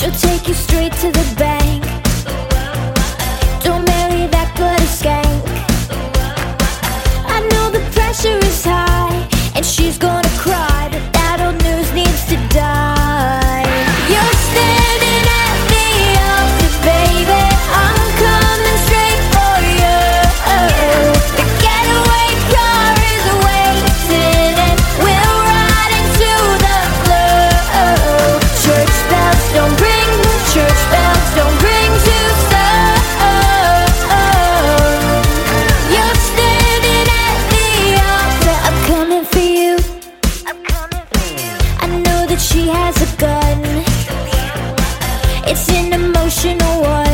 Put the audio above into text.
She'll take you straight to the bank. Don't marry that gutter skank. I know the pressure is high, and she's gonna cry, but that old news needs to die. You're standing at the altar, baby, I'm coming straight for you. The getaway car is waiting, and we'll ride into the blue. Church bells don't ring, church bells don't ring too soon. You're standing at the altar, I'm coming for you. I know that she has a gun. It's an emotional one.